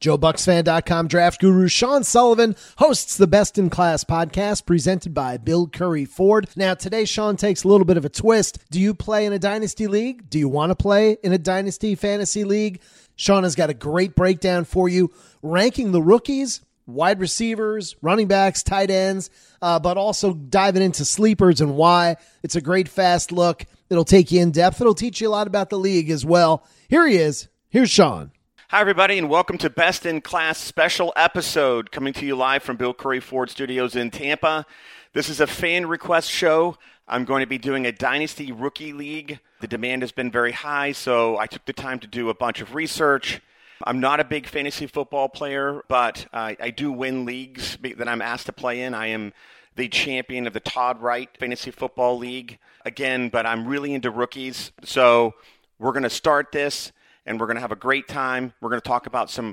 JoeBucksFan.com draft guru Sean Sullivan hosts the Best in Class podcast presented by Bill Curry Ford. Now, today, Sean takes a little bit of a twist. Do you play in a dynasty league? Do you want to play in a dynasty fantasy league? Sean has got a great breakdown for you, ranking the rookies, wide receivers, running backs, tight ends, but also diving into sleepers and why. It's a great fast look. It'll take you in depth. It'll teach you a lot about the league as well. Here he is. Here's Sean. Hi, everybody, and welcome to Best in Class special episode coming to you live from Bill Curry Ford Studios in Tampa. This is a fan request show. I'm going to be doing a Dynasty Rookie League. The demand has been very high, so I took the time to do a bunch of research. I'm not a big fantasy football player, but I do win leagues that I'm asked to play in. I am the champion of the Todd Wright Fantasy Football League. Again, but I'm really into rookies, so we're going to start this. And we're going to have a great time. We're going to talk about some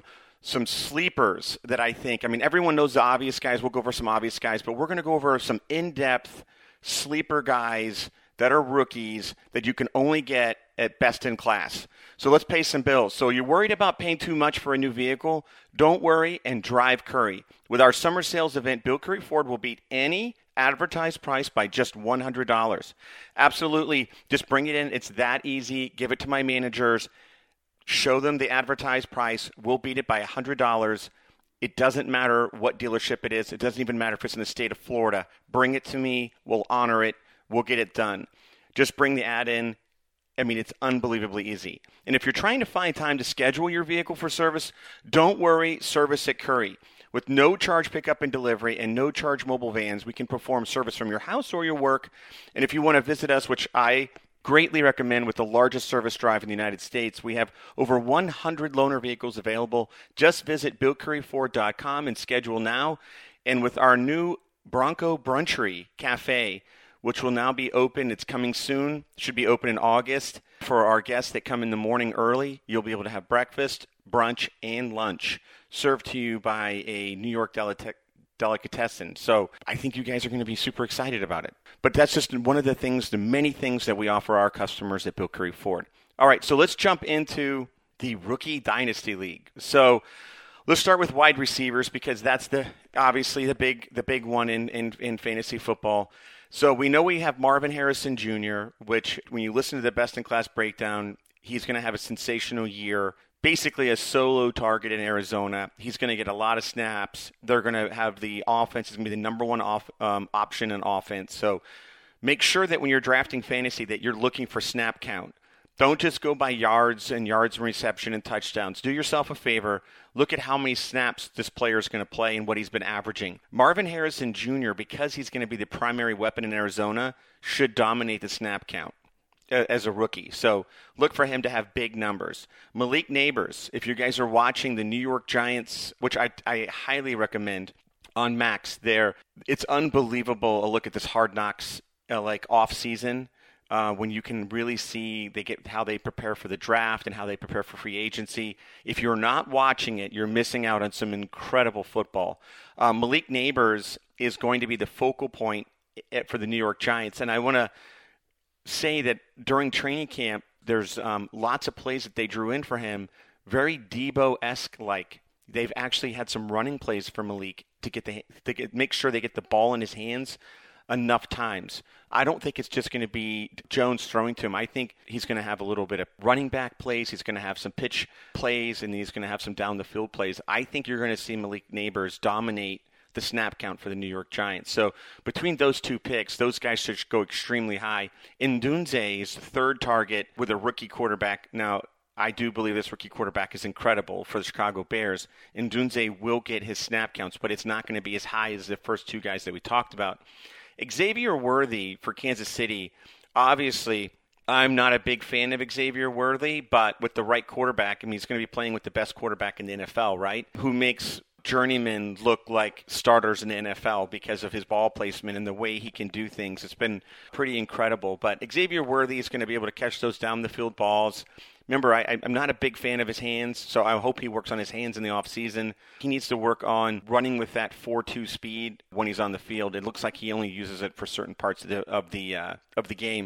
sleepers that I think, everyone knows the obvious guys. We'll go over some obvious guys, but we're going to go over some in-depth sleeper guys that are rookies that you can only get at Best in Class. So let's pay some bills. So you're worried about paying too much for a new vehicle? Don't worry and drive Curry. With our summer sales event, Bill Curry Ford will beat any advertised price by just $100. Absolutely. Just bring it in. It's that easy. Give it to my managers. Show them the advertised price. We'll beat it by $100. It doesn't matter what dealership it is. It doesn't even matter if it's in the state of Florida. Bring it to me. We'll honor it. We'll get it done. Just bring the ad in. It's unbelievably easy. And if you're trying to find time to schedule your vehicle for service, don't worry, service at Curry. With no charge pickup and delivery and no charge mobile vans, we can perform service from your house or your work. And if you want to visit us, which I greatly recommend with the largest service drive in the United States. We have over 100 loaner vehicles available. Just visit BillCurryFord.com and schedule now. And with our new Bronco Brunchery Cafe, which will now be open, it's coming soon, should be open in August. For our guests that come in the morning early, you'll be able to have breakfast, brunch, and lunch served to you by a New York delicatessen. So I think you guys are going to be super excited about it. But that's just one of the many things that we offer our customers at Bill Curry Ford. All right, so let's jump into the Rookie Dynasty League. So let's start with wide receivers because that's obviously the big one in fantasy football. So we know we have Marvin Harrison Jr., which when you listen to the Best in Class breakdown, he's going to have a sensational year. Basically a solo target in Arizona. He's going to get a lot of snaps. They're going to have the offense. It's going to be the number one option in offense. So make sure that when you're drafting fantasy that you're looking for snap count. Don't just go by yards and reception and touchdowns. Do yourself a favor. Look at how many snaps this player is going to play and what he's been averaging. Marvin Harrison Jr., because he's going to be the primary weapon in Arizona, should dominate the snap count as a rookie. So look for him to have big numbers. Malik Nabers, if you guys are watching the New York Giants, which I highly recommend on Max there, it's unbelievable a look at this Hard Knocks off season when you can really see how they prepare for the draft and how they prepare for free agency. If you're not watching it, you're missing out on some incredible football. Malik Nabers is going to be the focal point for the New York Giants, and I want to say that during training camp, there's lots of plays that they drew in for him, very Debo-esque like. They've actually had some running plays for Malik to make sure they get the ball in his hands enough times. I don't think it's just going to be Jones throwing to him. I think he's going to have a little bit of running back plays. He's going to have some pitch plays, and he's going to have some down the field plays. I think you're going to see Malik Nabers dominate the snap count for the New York Giants. So between those two picks, those guys should go extremely high. Ndunze is the third target with a rookie quarterback. Now, I do believe this rookie quarterback is incredible for the Chicago Bears. Ndunze will get his snap counts, but it's not going to be as high as the first two guys that we talked about. Xavier Worthy for Kansas City, obviously, I'm not a big fan of Xavier Worthy, but with the right quarterback, he's going to be playing with the best quarterback in the NFL, right? Who makes journeymen look like starters in the NFL because of his ball placement and the way he can do things. It's been pretty incredible. But Xavier Worthy is going to be able to catch those down the field balls. Remember, I'm not a big fan of his hands, so I hope he works on his hands in the offseason. He needs to work on running with that 4.2 speed when he's on the field. It looks like he only uses it for certain parts of the game.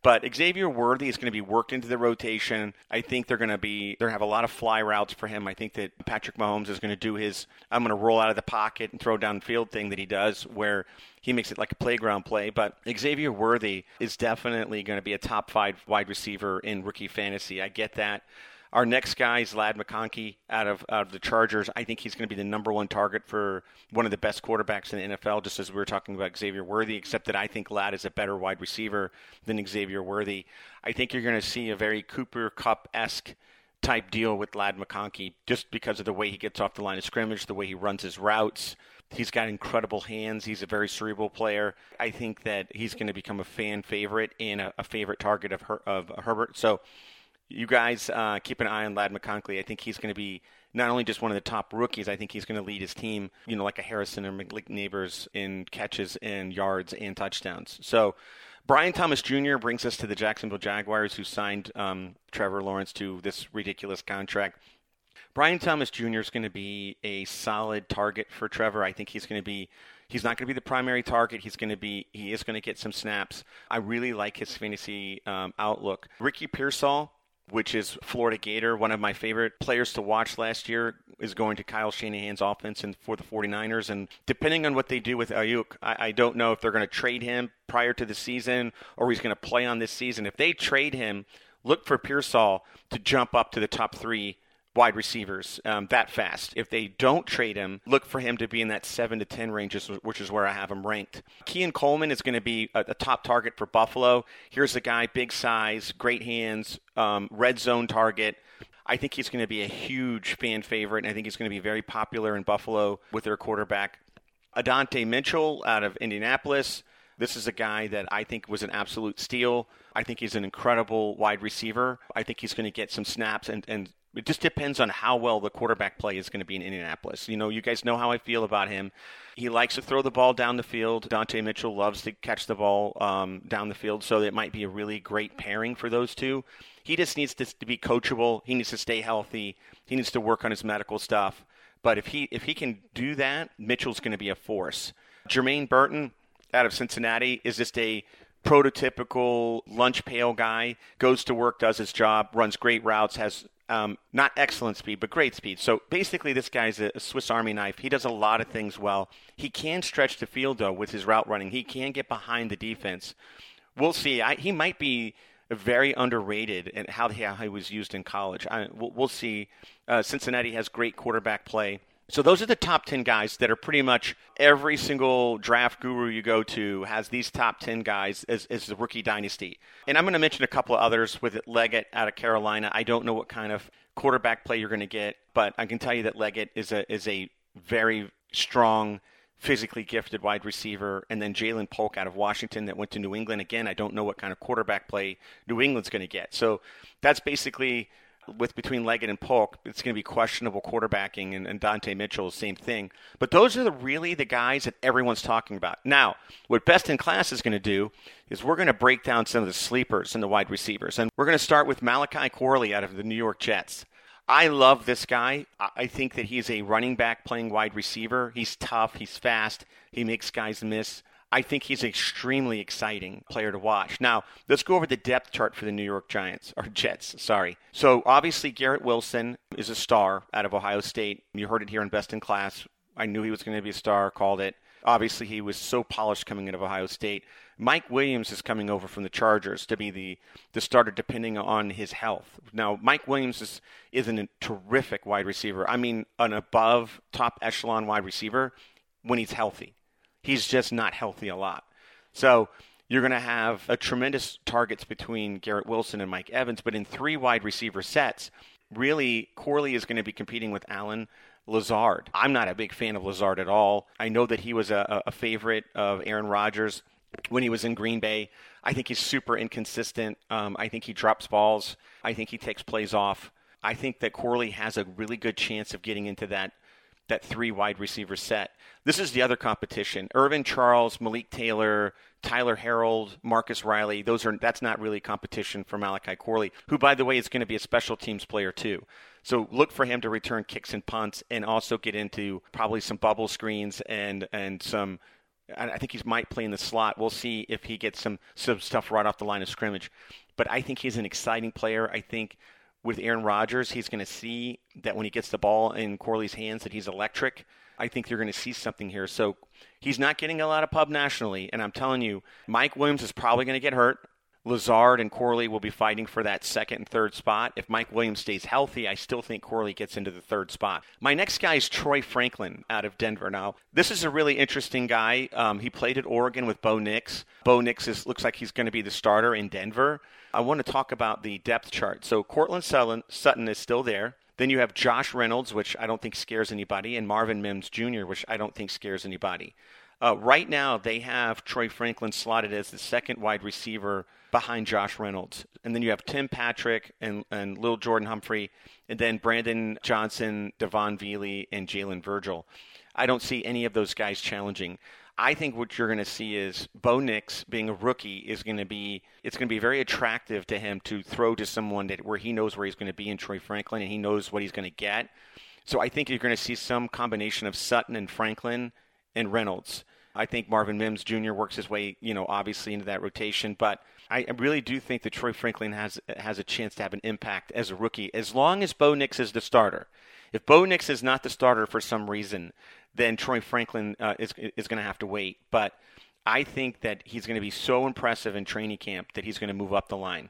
But Xavier Worthy is going to be worked into the rotation. I think they're going to have a lot of fly routes for him. I think that Patrick Mahomes is going to do his I'm going to roll out of the pocket and throw downfield thing that he does, where he makes it like a playground play. But Xavier Worthy is definitely going to be a top 5 wide receiver in rookie fantasy. I get that. Our next guy is Ladd McConkey out of the Chargers. I think he's going to be the number 1 target for one of the best quarterbacks in the NFL, just as we were talking about Xavier Worthy, except that I think Ladd is a better wide receiver than Xavier Worthy. I think you're going to see a very Cooper Kupp-esque type deal with Ladd McConkey just because of the way he gets off the line of scrimmage, the way he runs his routes. He's got incredible hands. He's a very cerebral player. I think that he's going to become a fan favorite and a favorite target of Herbert. So you guys keep an eye on Ladd McConkey. I think he's going to be not only just one of the top rookies, I think he's going to lead his team, like a Harrison or McNeighbors in catches and yards and touchdowns. So Brian Thomas Jr. brings us to the Jacksonville Jaguars, who signed Trevor Lawrence to this ridiculous contract. Brian Thomas Jr. is going to be a solid target for Trevor. I think he's not going to be the primary target. He is going to get some snaps. I really like his fantasy outlook. Ricky Pearsall, which is Florida Gator, one of my favorite players to watch last year, is going to Kyle Shanahan's offense for the 49ers. And depending on what they do with Ayuk, I don't know if they're going to trade him prior to the season or he's going to play on this season. If they trade him, look for Pearsall to jump up to the top 3 wide receivers that fast. If they don't trade him, look for him to be in that 7 to 10 range, which is where I have him ranked. Keon Coleman is going to be a top target for Buffalo. Here's a guy, big size, great hands, red zone target. I think he's going to be a huge fan favorite, and I think he's going to be very popular in Buffalo with their quarterback. Adonai Mitchell out of Indianapolis. This is a guy that I think was an absolute steal. I think he's an incredible wide receiver. I think he's going to get some snaps, and it just depends on how well the quarterback play is going to be in Indianapolis. You guys know how I feel about him. He likes to throw the ball down the field. Dante Mitchell loves to catch the ball down the field, so it might be a really great pairing for those two. He just needs to be coachable. He needs to stay healthy. He needs to work on his medical stuff. But if he can do that, Mitchell's going to be a force. Jermaine Burton out of Cincinnati is just a prototypical lunch pail guy, goes to work, does his job, runs great routes, has not excellent speed, but great speed. So basically this guy's a Swiss Army knife. He does a lot of things well. He can stretch the field, though, with his route running. He can get behind the defense. We'll see. He might be very underrated in how he was used in college. We'll see. Cincinnati has great quarterback play. So those are the top 10 guys that are pretty much every single draft guru you go to has these top 10 guys as the rookie dynasty. And I'm going to mention a couple of others with Leggett out of Carolina. I don't know what kind of quarterback play you're going to get, but I can tell you that Leggett is a very strong, physically gifted wide receiver. And then Jalen Polk out of Washington that went to New England. Again, I don't know what kind of quarterback play New England's going to get. So that's basically, with between Leggett and Polk, it's going to be questionable quarterbacking, and Dante Mitchell, same thing. But those are really the guys that everyone's talking about. Now, what Best in Class is going to do is we're going to break down some of the sleepers and the wide receivers. And we're going to start with Malachi Corley out of the New York Jets. I love this guy. I think that he's a running back playing wide receiver. He's tough. He's fast. He makes guys miss. I think he's an extremely exciting player to watch. Now, let's go over the depth chart for the New York Jets. So obviously Garrett Wilson is a star out of Ohio State. You heard it here in Best in Class. I knew he was going to be a star, called it. Obviously, he was so polished coming out of Ohio State. Mike Williams is coming over from the Chargers to be the starter depending on his health. Now, Mike Williams is a terrific wide receiver. I mean, an above top echelon wide receiver when he's healthy. He's just not healthy a lot. So you're going to have a tremendous targets between Garrett Wilson and Mike Evans, but in 3 wide receiver sets, really Corley is going to be competing with Allen Lazard. I'm not a big fan of Lazard at all. I know that he was a favorite of Aaron Rodgers when he was in Green Bay. I think he's super inconsistent. I think he drops balls. I think he takes plays off. I think that Corley has a really good chance of getting into that 3 wide receiver set. This is the other competition. Irvin Charles, Malik Taylor, Tyler Harold, Marcus Riley. That's not really competition for Malachi Corley, who, by the way, is going to be a special teams player too. So look for him to return kicks and punts and also get into probably some bubble screens and some I think he might play in the slot. We'll see if he gets some stuff right off the line of scrimmage. But I think he's an exciting player. I think with Aaron Rodgers, he's going to see that when he gets the ball in Corley's hands that he's electric. I think you're going to see something here. So he's not getting a lot of pub nationally. And I'm telling you, Mike Williams is probably going to get hurt. Lazard and Corley will be fighting for that second and third spot. If Mike Williams stays healthy, I still think Corley gets into the third spot. My next guy is Troy Franklin out of Denver. Now, this is a really interesting guy. He played at Oregon with Bo Nix. Bo Nix looks like he's going to be the starter in Denver. I want to talk about the depth chart. So Cortland Sutton is still there. Then you have Josh Reynolds, which I don't think scares anybody, and Marvin Mims Jr., which I don't think scares anybody. Right now, they have Troy Franklin slotted as the second wide receiver behind Josh Reynolds. And then you have Tim Patrick and Lil Jordan Humphrey, and then Brandon Johnson, Devon Veely, and Jalen Virgil. I don't see any of those guys challenging. I think what you're going to see is Bo Nix, being a rookie, it's going to be very attractive to him to throw to someone where he knows where he's going to be in Troy Franklin, and he knows what he's going to get. So I think you're going to see some combination of Sutton and Franklin and Reynolds. I think Marvin Mims Jr. works his way, obviously into that rotation, but I really do think that Troy Franklin has a chance to have an impact as a rookie, as long as Bo Nix is the starter. If Bo Nix is not the starter for some reason, then Troy Franklin is going to have to wait. But I think that he's going to be so impressive in training camp that he's going to move up the line.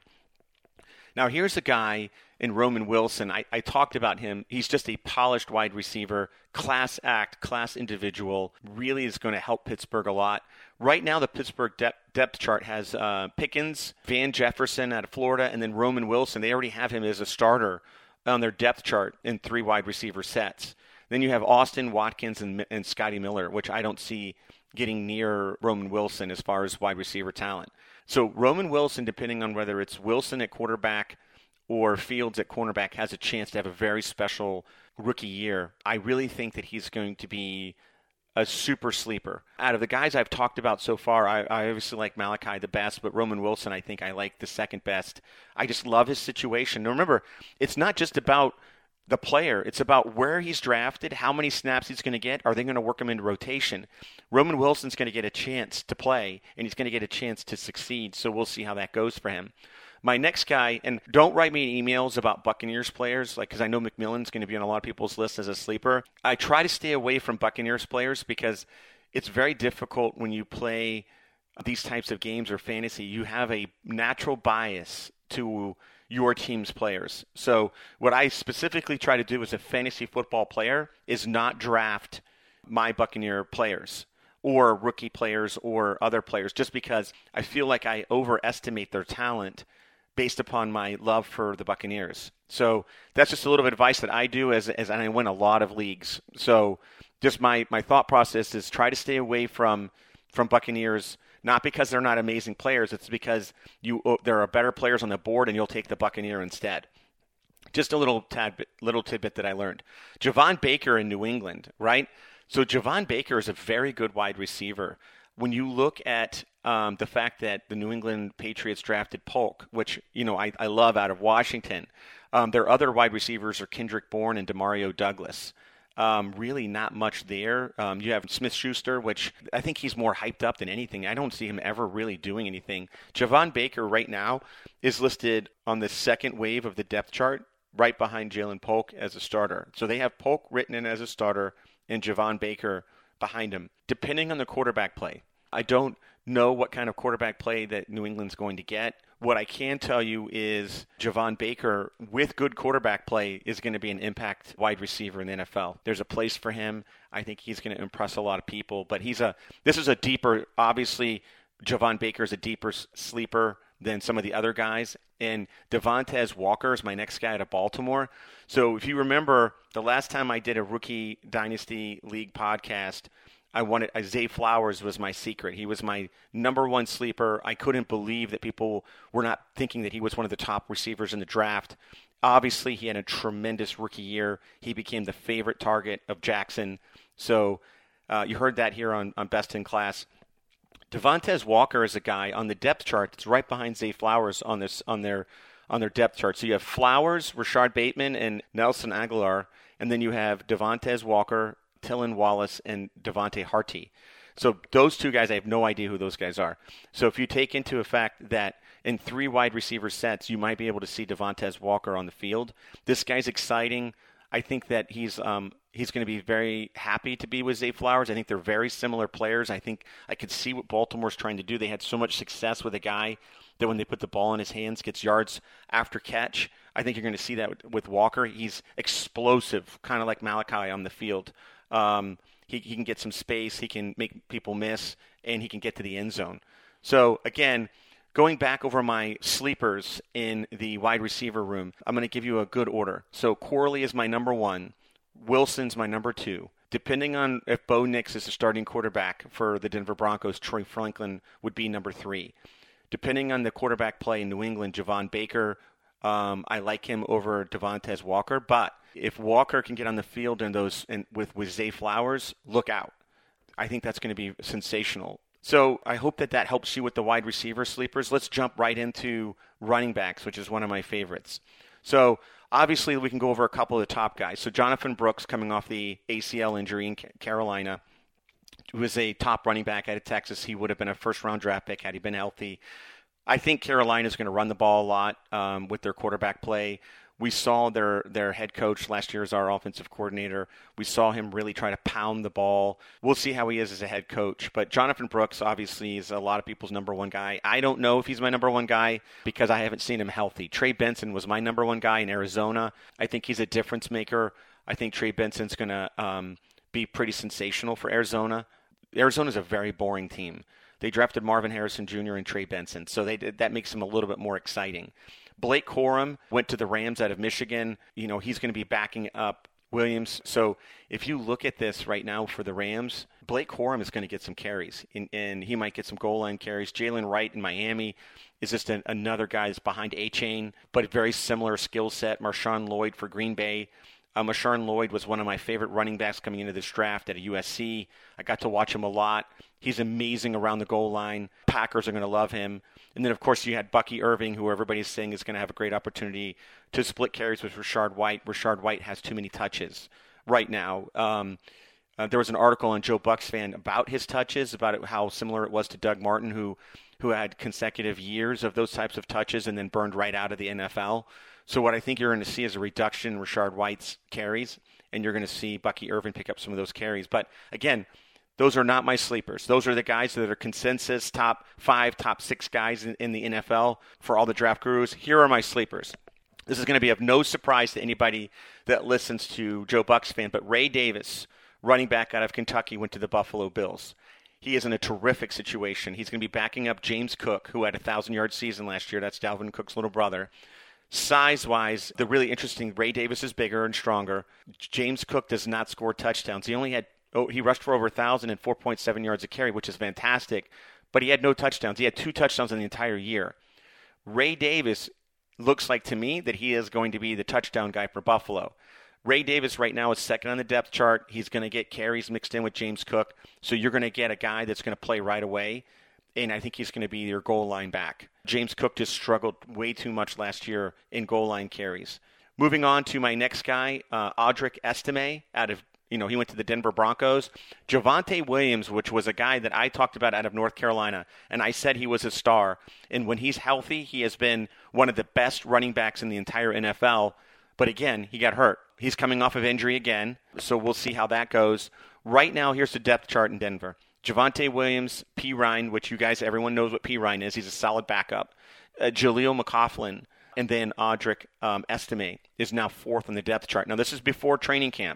Now, here's a guy in Roman Wilson. I talked about him. He's just a polished wide receiver, class act, class individual, really is going to help Pittsburgh a lot. Right now, the Pittsburgh depth chart has Pickens, Van Jefferson out of Florida, and then Roman Wilson. They already have him as a starter on their depth chart in 3 wide receiver sets. Then you have Austin, Watkins, and Scotty Miller, which I don't see getting near Roman Wilson as far as wide receiver talent. So Roman Wilson, depending on whether it's Wilson at quarterback or Fields at cornerback, has a chance to have a very special rookie year. I really think that he's going to be a super sleeper. Out of the guys I've talked about so far, I obviously like Malachi the best, but Roman Wilson I think I like the second best. I just love his situation. Now remember, it's not just about the player. It's about where he's drafted, how many snaps he's going to get. Are they going to work him into rotation? Roman Wilson's going to get a chance to play, and he's going to get a chance to succeed, so we'll see how that goes for him. My next guy, and don't write me emails about Buccaneers players, because I know McMillan's going to be on a lot of people's list as a sleeper. I try to stay away from Buccaneers players because it's very difficult when you play these types of games or fantasy. You have a natural bias to your team's players. So what I specifically try to do as a fantasy football player is not draft my Buccaneer players or rookie players or other players just because I feel like I overestimate their talent based upon my love for the Buccaneers. So that's just a little bit of advice that I do as I win a lot of leagues. So just my thought process is try to stay away from Buccaneers, not because they're not amazing players. It's because there are better players on the board and you'll take the Buccaneer instead. Just a little tidbit that I learned. Javon Baker in New England, right? So Javon Baker is a very good wide receiver. When you look at the fact that the New England Patriots drafted Polk, which I love out of Washington, their other wide receivers are Kendrick Bourne and Demario Douglas. Really not much there. You have Smith-Schuster, which I think he's more hyped up than anything. I don't see him ever really doing anything. Javon Baker right now is listed on the second wave of the depth chart, right behind Jalen Polk as a starter. So they have Polk written in as a starter and Javon Baker behind him, depending on the quarterback play. I don't know what kind of quarterback play that New England's going to get. What I can tell you is Javon Baker, with good quarterback play, is going to be an impact wide receiver in the NFL. There's a place for him. I think he's going to impress a lot of people. But this is a deeper, obviously, Javon Baker is a deeper sleeper than some of the other guys. And Devontae Walker is my next guy out of Baltimore. So if you remember, the last time I did a Rookie Dynasty League podcast, Zay Flowers was my secret. He was my number one sleeper. I couldn't believe that people were not thinking that he was one of the top receivers in the draft. Obviously, he had a tremendous rookie year. He became the favorite target of Jackson. So you heard that here on Best in Class. Devontae Walker is a guy on the depth chart that's right behind Zay Flowers on their depth chart. So you have Flowers, Rashard Bateman, and Nelson Aguilar, and then you have Devontae Walker, Tylan Wallace, and Devontae Harty. So those two guys, I have no idea who those guys are. So if you take into effect that in 3 wide receiver sets, you might be able to see Devontae Walker on the field. This guy's exciting. I think that he's going to be very happy to be with Zay Flowers. I think they're very similar players. I think I could see what Baltimore's trying to do. They had so much success with a guy that when they put the ball in his hands, gets yards after catch. I think you're going to see that with Walker. He's explosive, kind of like Malachi on the field. He can get some space. He can make people miss, and he can get to the end zone. So, again, going back over my sleepers in the wide receiver room, I'm going to give you a good order. So Corley is my number 1. Wilson's my number 2. Depending on if Bo Nix is the starting quarterback for the Denver Broncos, Troy Franklin would be number 3. Depending on the quarterback play in New England, Javon Baker, I like him over Devontae Walker. But if Walker can get on the field with Zay Flowers, look out. I think that's going to be sensational. So I hope that helps you with the wide receiver sleepers. Let's jump right into running backs, which is one of my favorites. So obviously we can go over a couple of the top guys. So Jonathan Brooks, coming off the ACL injury in Carolina, who was a top running back out of Texas. He would have been a first-round draft pick had he been healthy. I think Carolina's going to run the ball a lot with their quarterback play. We saw their head coach last year as our offensive coordinator. We saw him really try to pound the ball. We'll see how he is as a head coach. But Jonathan Brooks obviously is a lot of people's number 1 guy. I don't know if he's my number 1 guy because I haven't seen him healthy. Trey Benson was my number 1 guy in Arizona. I think he's a difference maker. I think Trey Benson's going to be pretty sensational for Arizona. Arizona's a very boring team. They drafted Marvin Harrison Jr. and Trey Benson, so that makes him a little bit more exciting. Blake Corum went to the Rams out of Michigan. He's going to be backing up Williams. So if you look at this right now for the Rams, Blake Corum is going to get some carries, and he might get some goal line carries. Jalen Wright in Miami is just another guy that's behind A-Chain, but a very similar skill set. Marshawn Lloyd for Green Bay. Marshawn Lloyd was one of my favorite running backs coming into this draft at USC. I got to watch him a lot. He's amazing around the goal line. Packers are going to love him. And then, of course, you had Bucky Irving, who everybody's saying is going to have a great opportunity to split carries with Rashard White. Rashard White has too many touches right now. There was an article on Joe Buck's Fan about his touches, about how similar it was to Doug Martin, who had consecutive years of those types of touches and then burned right out of the NFL. So what I think you're going to see is a reduction in Rashard White's carries, and you're going to see Bucky Irving pick up some of those carries. But, again, those are not my sleepers. Those are the guys that are consensus top 5, top 6 guys in the NFL for all the draft gurus. Here are my sleepers. This is going to be of no surprise to anybody that listens to Joe Buck's Fan, but Ray Davis, running back out of Kentucky, went to the Buffalo Bills. He is in a terrific situation. He's going to be backing up James Cook, who had a 1,000-yard season last year. That's Dalvin Cook's little brother. Size-wise, the really interesting, Ray Davis is bigger and stronger. James Cook does not score touchdowns. He rushed for over 1,000 and 4.7 yards a carry, which is fantastic, but he had no touchdowns. He had 2 touchdowns in the entire year. Ray Davis looks like to me that he is going to be the touchdown guy for Buffalo. Ray Davis right now is second on the depth chart. He's going to get carries mixed in with James Cook, so you're going to get a guy that's going to play right away, and I think he's going to be your goal line back. James Cook just struggled way too much last year in goal line carries. Moving on to my next guy, Audric Estime, he went to the Denver Broncos. Javonte Williams, which was a guy that I talked about out of North Carolina, and I said he was a star. And when he's healthy, he has been one of the best running backs in the entire NFL. But again, he got hurt. He's coming off of injury again, so we'll see how that goes. Right now, here's the depth chart in Denver. Javonte Williams, P. Ryan, which everyone knows what P. Ryan is. He's a solid backup. Jaleel McLaughlin, and then Audric Estime is now 4th on the depth chart. Now, this is before training camp.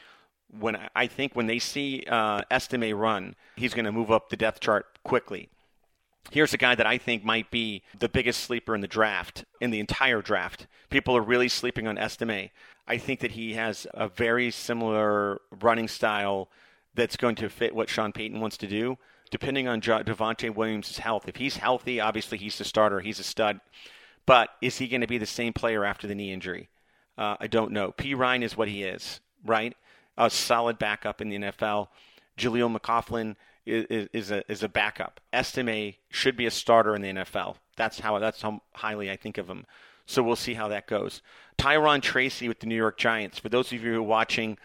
When they see Estime run, he's going to move up the depth chart quickly. Here's a guy that I think might be the biggest sleeper in the entire draft. People are really sleeping on Estime. I think that he has a very similar running style that's going to fit what Sean Payton wants to do, depending on Devontae Williams' health. If he's healthy, obviously he's the starter. He's a stud. But is he going to be the same player after the knee injury? I don't know. P. Ryan is what he is, right? A solid backup in the NFL. Jaleel McLaughlin is a backup. Estime should be a starter in the NFL. That's how highly I think of him. So we'll see how that goes. Tyron Tracy with the New York Giants. For those of you who are watching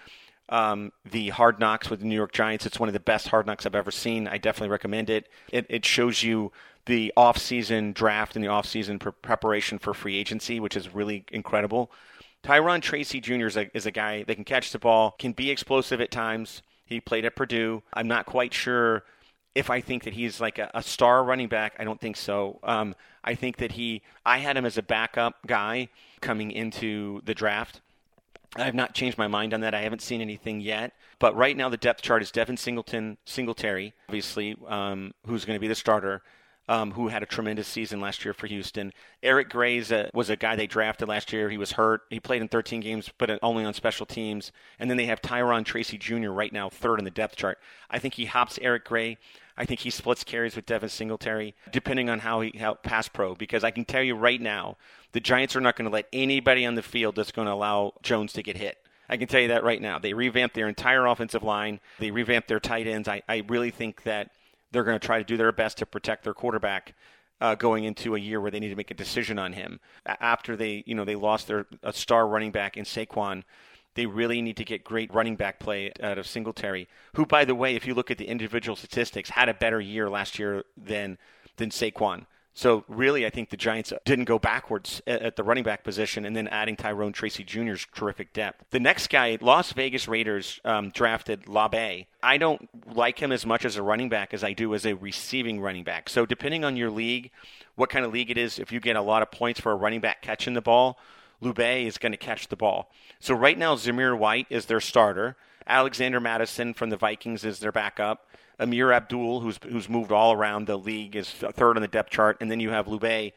the Hard Knocks with the New York Giants. It's one of the best Hard Knocks I've ever seen. I definitely recommend it. It shows you the off-season draft and the off-season preparation for free agency, which is really incredible. Tyrone Tracy Jr. is a guy that can catch the ball, can be explosive at times. He played at Purdue. I'm not quite sure if I think that he's like a star running back. I don't think so. I think that I had him as a backup guy coming into the draft. I have not changed my mind on that. I haven't seen anything yet. But right now the depth chart is Devin Singletary, obviously, who's going to be the starter, who had a tremendous season last year for Houston. Eric Gray was a guy they drafted last year. He was hurt. He played in 13 games, but only on special teams. And then they have Tyrone Tracy Jr. right now, third in the depth chart. I think he hops Eric Gray. I think he splits carries with Devin Singletary, depending on how pass pro. Because I can tell you right now, the Giants are not going to let anybody on the field that's going to allow Jones to get hit. I can tell you that right now. They revamped their entire offensive line. They revamped their tight ends. I really think that they're going to try to do their best to protect their quarterback going into a year where they need to make a decision on him. After they lost their star running back in Saquon, they really need to get great running back play out of Singletary, who, by the way, if you look at the individual statistics, had a better year last year than Saquon. So really, I think the Giants didn't go backwards at the running back position, and then adding Tyrone Tracy Jr.'s terrific depth. The next guy, Las Vegas Raiders drafted LaBay. I don't like him as much as a running back as I do as a receiving running back. So depending on your league, what kind of league it is, if you get a lot of points for a running back catching the ball, LaBay is going to catch the ball. So right now, Zamir White is their starter. Alexander Mattison from the Vikings is their backup. Amir Abdul, who's moved all around the league, is third on the depth chart. And then you have LaBay,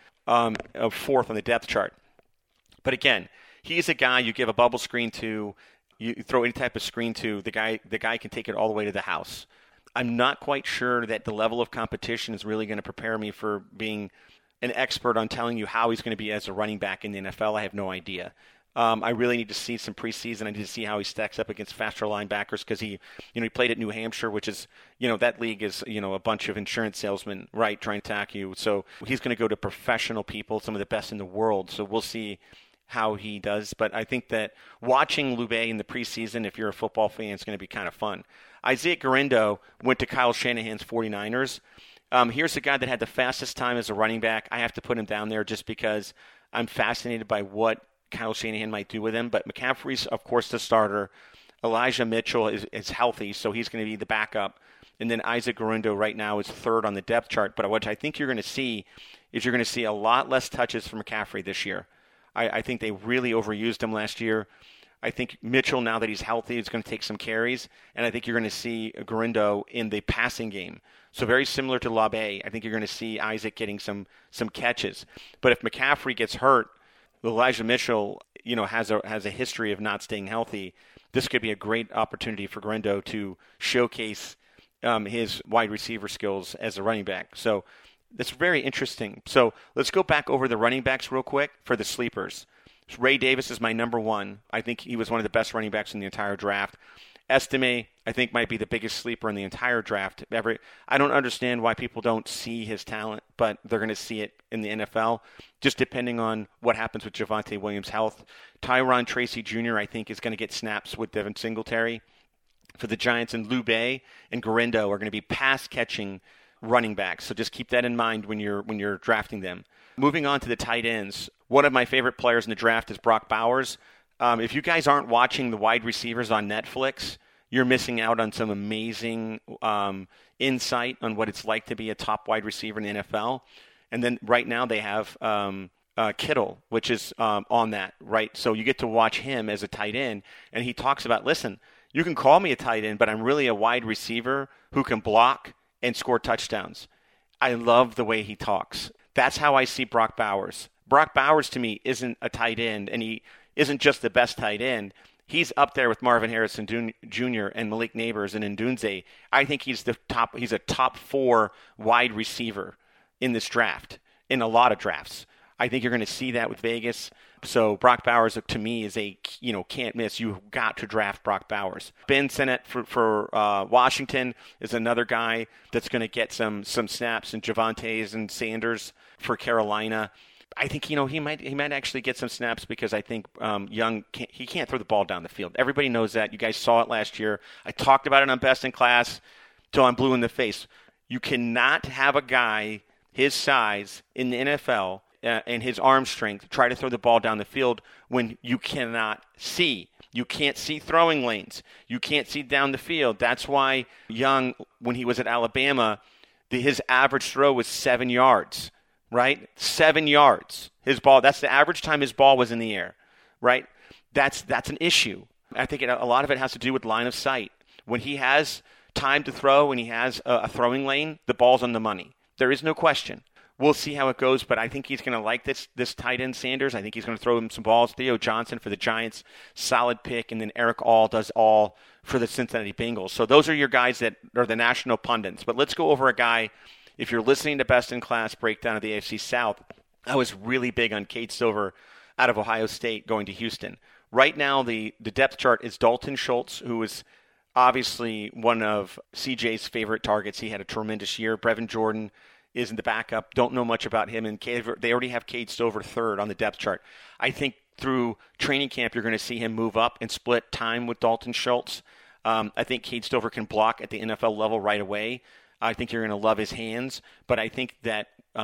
fourth on the depth chart. But again, he's a guy you give a bubble screen to, you throw any type of screen to, the guy can take it all the way to the house. I'm not quite sure that the level of competition is really going to prepare me for being an expert on telling you how he's going to be as a running back in the NFL. I have no idea. I really need to see some preseason. I need to see how he stacks up against faster linebackers because he played at New Hampshire, which is, that league is, a bunch of insurance salesmen, right, trying to attack you. So he's going to go to professional people, some of the best in the world. So we'll see how he does. But I think that watching LaBay in the preseason, if you're a football fan, it's going to be kind of fun. Isaiah Guerendo went to Kyle Shanahan's 49ers. Here's a guy that had the fastest time as a running back. I have to put him down there just because I'm fascinated by what Kyle Shanahan might do with him. But McCaffrey's, of course, the starter. Elijah Mitchell is healthy, so he's going to be the backup. And then Isaac Guerendo right now is third on the depth chart. But what I think you're going to see is you're going to see a lot less touches from McCaffrey this year. I think they really overused him last year. I think Mitchell, now that he's healthy, is going to take some carries. And I think you're going to see Guerendo in the passing game. So very similar to LaBay, I think you're going to see Isaac getting some catches. But if McCaffrey gets hurt, Elijah Mitchell, has a history of not staying healthy. This could be a great opportunity for Guerendo to showcase his wide receiver skills as a running back. So that's very interesting. So let's go back over the running backs real quick for the sleepers. Ray Davis is my number one. I think he was one of the best running backs in the entire draft. Estime, I think, might be the biggest sleeper in the entire draft. I don't understand why people don't see his talent, but they're going to see it in the NFL, just depending on what happens with Javonte Williams' health. Tyrone Tracy Jr., I think, is going to get snaps with Devin Singletary for the Giants, and LaBay and Guerendo are going to be pass-catching running backs. So just keep that in mind when you're drafting them. Moving on to the tight ends, one of my favorite players in the draft is Brock Bowers. If you guys aren't watching the wide receivers on Netflix, you're missing out on some amazing insight on what it's like to be a top wide receiver in the NFL. And then right now they have Kittle, which is on that, right? So you get to watch him as a tight end, and he talks about, listen, you can call me a tight end, but I'm really a wide receiver who can block and score touchdowns. I love the way he talks. That's how I see Brock Bowers. Brock Bowers, to me, isn't a tight end, and he isn't just the best tight end. He's up there with Marvin Harrison Jr. and Malik Nabers and Ndunze. I think he's a top 4 wide receiver in this draft, in a lot of drafts. I think you're going to see that with Vegas. So Brock Bowers, to me, is a can't miss. You've got to draft Brock Bowers. Ben Sinnott for Washington is another guy that's going to get some snaps, and Javonte's and Sanders for Carolina. I think he might actually get some snaps because I think Young can't throw the ball down the field. Everybody knows that. You guys saw it last year. I talked about it on Best in Class till I'm blue in the face. You cannot have a guy his size in the NFL and his arm strength try to throw the ball down the field when you cannot see. You can't see throwing lanes. You can't see down the field. That's why Young, when he was at Alabama, his average throw was 7 yards, right? 7 yards. His ball, that's the average time his ball was in the air, right? That's an issue. I think a lot of it has to do with line of sight. When he has time to throw and he has a throwing lane, the ball's on the money. There is no question. We'll see how it goes, but I think he's going to like this tight end Sanders. I think he's going to throw him some balls. Theo Johnson for the Giants, solid pick, and then Eric All does all for the Cincinnati Bengals. So those are your guys that are the national pundits. But let's go over a guy. If you're listening to Best in Class breakdown of the AFC South, I was really big on Cade Stover out of Ohio State going to Houston. Right now, the depth chart is Dalton Schultz, who is obviously one of CJ's favorite targets. He had a tremendous year. Brevin Jordan is in the backup. Don't know much about him. And they already have Cade Stover third on the depth chart. I think through training camp, you're going to see him move up and split time with Dalton Schultz. I think Cade Stover can block at the NFL level right away. I think you're going to love his hands. But I think that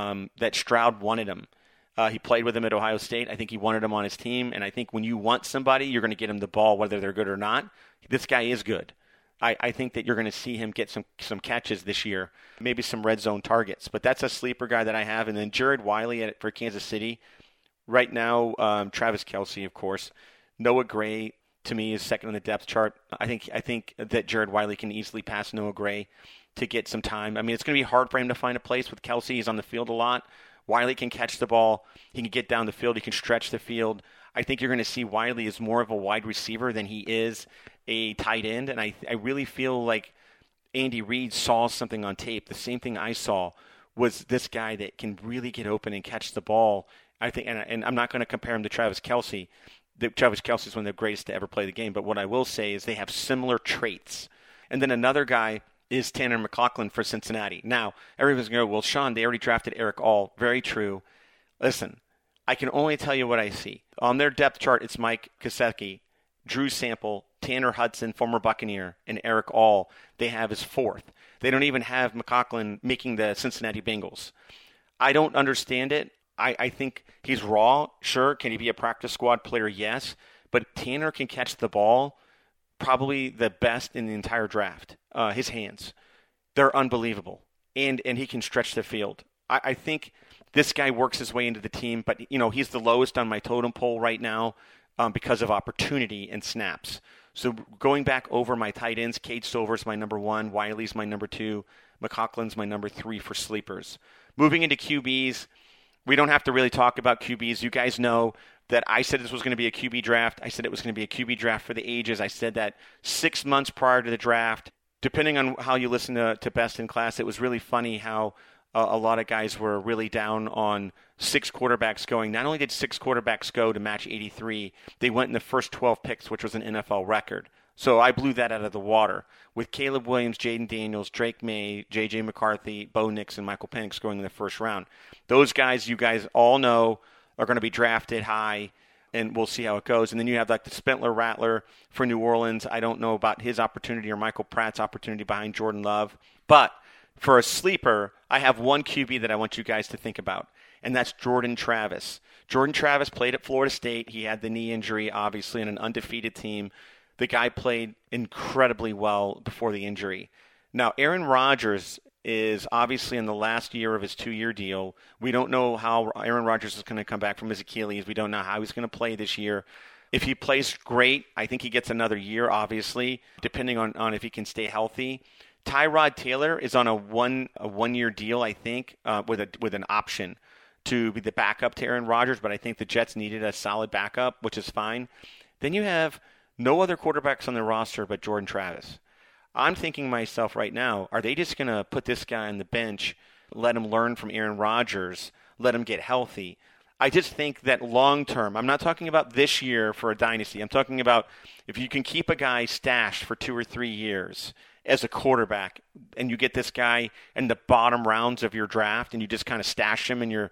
Stroud wanted him. He played with him at Ohio State. I think he wanted him on his team. And I think when you want somebody, you're going to get him the ball, whether they're good or not. This guy is good. I think that you're going to see him get some catches this year, maybe some red zone targets. But that's a sleeper guy that I have. And then Jared Wiley for Kansas City. Right now, Travis Kelce, of course. Noah Gray, to me, is second on the depth chart. I think that Jared Wiley can easily pass Noah Gray to get some time. I mean, it's going to be hard for him to find a place with Kelce. He's on the field a lot. Wiley can catch the ball. He can get down the field. He can stretch the field. I think you're going to see Wiley as more of a wide receiver than he is a tight end. And I really feel like Andy Reid saw something on tape. The same thing I saw was this guy that can really get open and catch the ball. I think, and I'm not going to compare him to Travis Kelce. Travis Kelce is one of the greatest to ever play the game. But what I will say is they have similar traits. And then another guy is Tanner McLachlan for Cincinnati. Now, everyone's going to go, well, Sean, they already drafted Eric All. Very true. Listen, I can only tell you what I see. On their depth chart, it's Mike Gesicki, Drew Sample, Tanner Hudson, former Buccaneer, and Eric All. They have as fourth. They don't even have McLachlan making the Cincinnati Bengals. I don't understand it. I think he's raw. Sure, can he be a practice squad player? Yes. But Tanner can catch the ball probably the best in the entire draft. His hands, they're unbelievable. And he can stretch the field. I think this guy works his way into the team, but he's the lowest on my totem pole right now because of opportunity and snaps. So going back over my tight ends, Cade Stover's my number 1, Wiley's my number 2, McLachlan's my number 3 for sleepers. Moving into QBs, we don't have to really talk about QBs. You guys know that I said this was going to be a QB draft. I said it was going to be a QB draft for the ages. I said that 6 months prior to the draft. Depending on how you listen to Best in Class, it was really funny how a lot of guys were really down on 6 quarterbacks going. Not only did 6 quarterbacks go to match 83, they went in the first 12 picks, which was an NFL record. So I blew that out of the water with Caleb Williams, Jaden Daniels, Drake May, J.J. McCarthy, Bo Nix, and Michael Penix going in the first round. Those guys, you guys all know, are going to be drafted high, and we'll see how it goes. And then you have like the Spentler Rattler for New Orleans. I don't know about his opportunity or Michael Pratt's opportunity behind Jordan Love. But for a sleeper, I have one QB that I want you guys to think about, and that's Jordan Travis. Jordan Travis played at Florida State. He had the knee injury, obviously, in an undefeated team. The guy played incredibly well before the injury. Now, Aaron Rodgers is obviously in the last year of his 2-year deal. We don't know how Aaron Rodgers is going to come back from his Achilles. We don't know how he's going to play this year. If he plays great, I think he gets another year, obviously, depending on if he can stay healthy. Tyrod Taylor is on a one-year deal, I think, with an option to be the backup to Aaron Rodgers, but I think the Jets needed a solid backup, which is fine. Then you have no other quarterbacks on the roster but Jordan Travis. I'm thinking to myself right now, are they just going to put this guy on the bench, let him learn from Aaron Rodgers, let him get healthy? I just think that long term, I'm not talking about this year for a dynasty. I'm talking about if you can keep a guy stashed for 2 or 3 years as a quarterback, and you get this guy in the bottom rounds of your draft, and you just kind of stash him in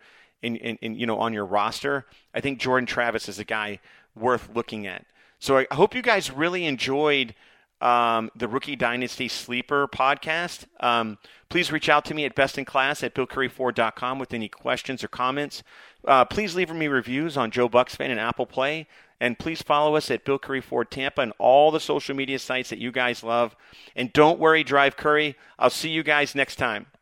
on your roster, I think Jordan Travis is a guy worth looking at. So I hope you guys really enjoyed the Rookie Dynasty Sleeper podcast. Please reach out to me at bestinclass@BillCurryFord.com with any questions or comments. Please leave me reviews on Joe Bucks Fan and Apple Play. And please follow us at Bill Curry Ford Tampa and all the social media sites that you guys love. And don't worry, Drive Curry. I'll see you guys next time.